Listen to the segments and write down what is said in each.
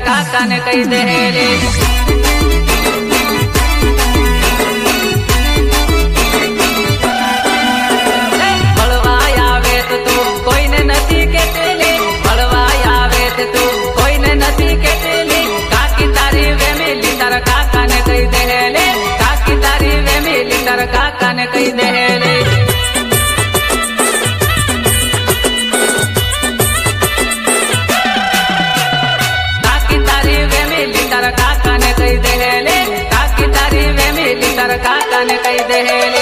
काका ने कही दे रे। काका ने कही दे रे। काकी तारी वे मिली तारा काका ने कही दे रे। काकी तारी वे मिली तारा काका ने कही दे रे।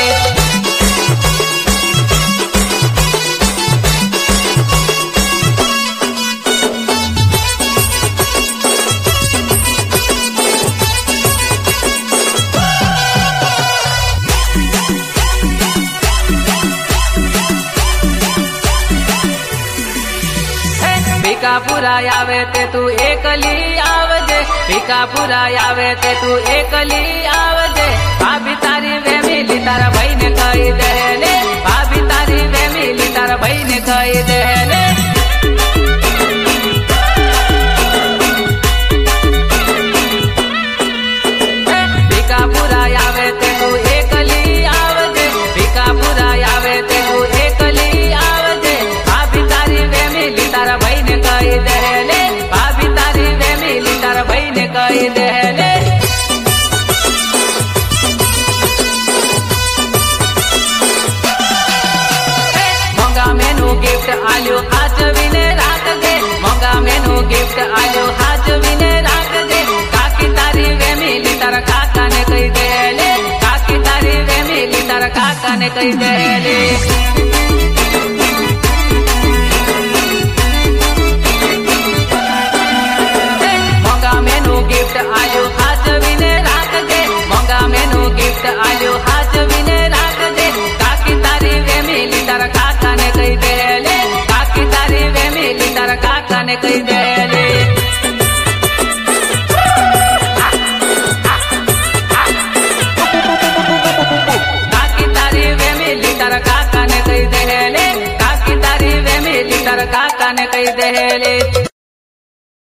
भीकापुरा आवे ते तू एकली आवजे। भीकापुरा आवे ते तू एकली आवजे। भाभी तारी वे मिली तारा भाई ने कही दे ले। भाभी तारी वे मिली तारा भाई ने कही दे ले। भीकापुरा आवे ते तू एकली आवजे। भीकापुरा आवे ते तू एकली आवजे। भाभी तारी वे मिली तारा भाई ने कही दे ले। भाभी तारी वे मिली तारा भाई ने कही दे ले। मोंगा मेनू गिफ्ट आल्यो आज विने रात दे। मोंगा मेनू गिफ्ट आल्यो आज विने रात दे। काकी तारी वे मिली तारा काका ने कही दे ले। काकी तारी वे मिली तारा काका ने कही दे ले। आल्यो आज विने रात दे। मोंगा मेनू गिफ्ट आल्यो आज विने रात दे। काकी तारी वे मिली तारा काका ने कही दे ले। काकी तारी वे मिली तारा काका ने कही दे ले। काकी तारी वे मिली तारा काका ने कही दे ले। काकी तारी वे मिली तारा काका ने कही दे ले।